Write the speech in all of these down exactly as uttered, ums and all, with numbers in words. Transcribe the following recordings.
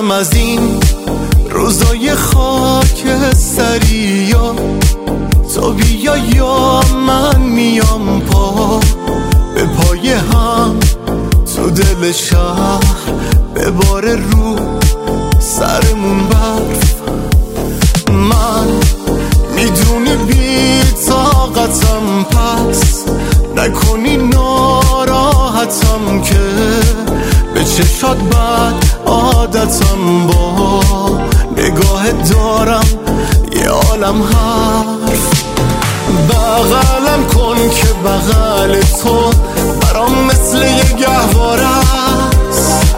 ترسم از این روزای خاکستری، یا تو بیا یا من میام پا به پای هم تو دل شهر، بباره رو سرمون برف. من میدونی بی طاقتم، پس نکنی ناراحتم که به چشات بد عادتم، با نگاه دارم یه عالم حرف. بغلم کن که بغل تو برام مثل یه گهواره است،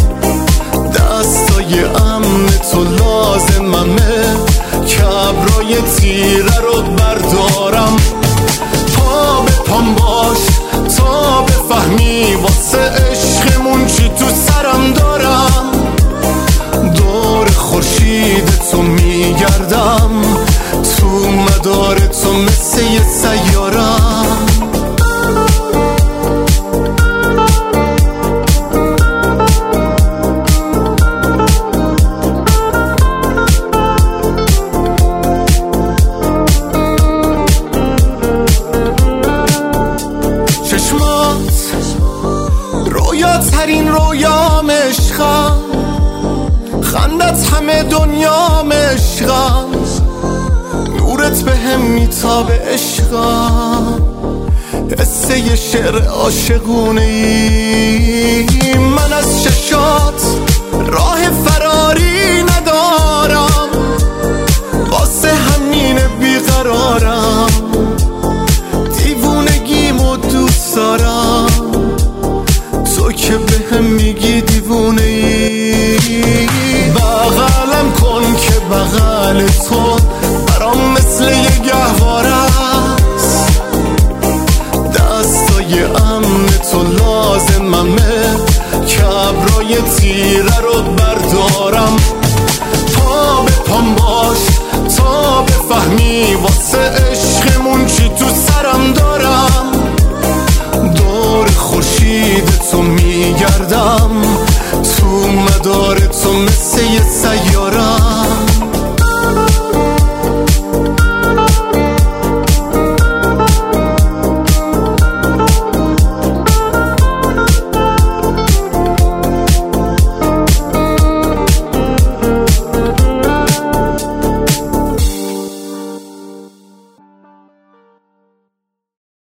دستای امن تو لازممه، کبرای تیره رو بردارم. پا به پام باش تا بفهمی واسه عشقمون چی تو سرم دارم. دور خورشید تو میگردم، تو مدار تو مثل یه سیارم. رویاترین رویام عشقم، خندت همه دنیام عشقم، نورت به هم میتابه عشقم، حسه یه شعر عاشقونه ای. من از چشات